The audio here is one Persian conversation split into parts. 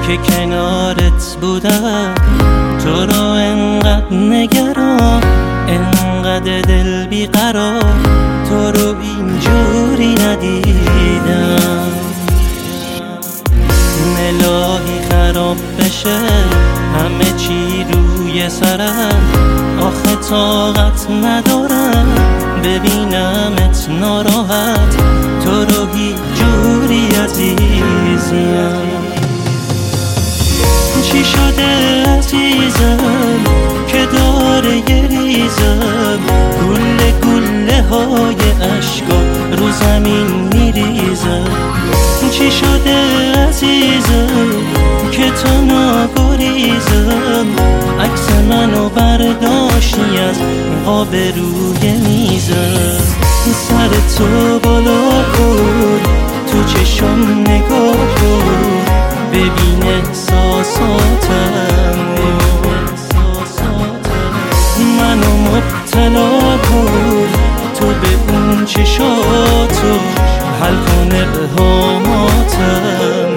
که کنارت بودم، تو رو انقدر نگران، انقدر دل بیقرار، تو رو اینجوری ندیدم. الهی خراب بشه همه چی روی سرم، آخه طاقت ندارم ببینمت ناراحت، تو رو هیچ جوری عزیزم. چی شده عزیزم که داره گریزم، گله گله های عشقا رو زمین میریزم. چی شده عزیزم که تو ناگریزم، عکس منو برداشتی از قاب روی میزم. سر تو بالا کن، تو چشم نگاه کن، ببین احساساتم، منو مبتلا کن، تو به اون چشاتو حل کن ابهاماتم.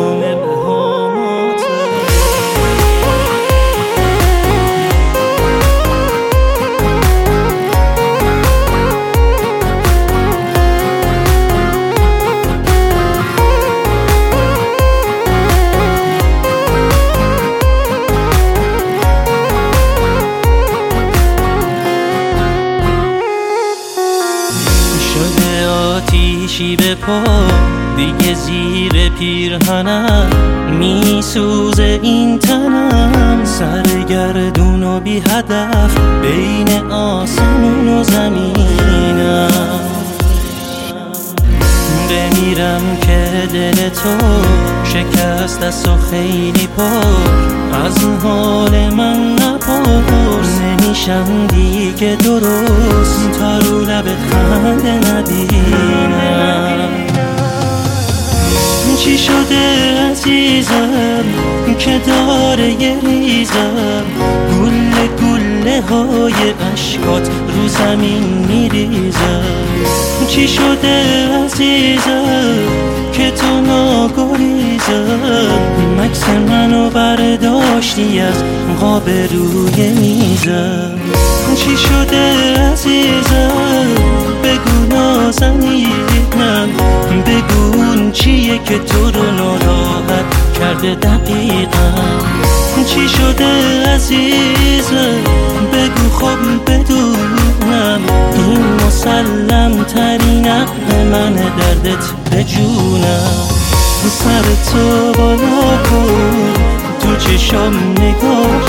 شده آتیشی به پا دیگه زیر پیرهنم، میسوزه این تنم، سرگردون و بی هدف بین آسمون و زمینم. بمیرم که دل تو شکست است و خیلی پر، از حال من نپرس، نمیشم دیگه درست تا رو لبت خنده ندینم. چی شده عزیزم که داره گریزم، گله گله های عشقات رو زمین میریزم. چی شده عزیزم که تو ناگریزم، عکس منو برداشتی از قاب روی میزم. چی شده عزیزم بگو نازنینم، بگو اون چیه که تو رو ناراحت کرده دقیقا. چی شده عزیزم بگو خب بدونم، این مسلم ترین عقل من دردت به جونم. سر تو بالا کن، تو چشم نگاه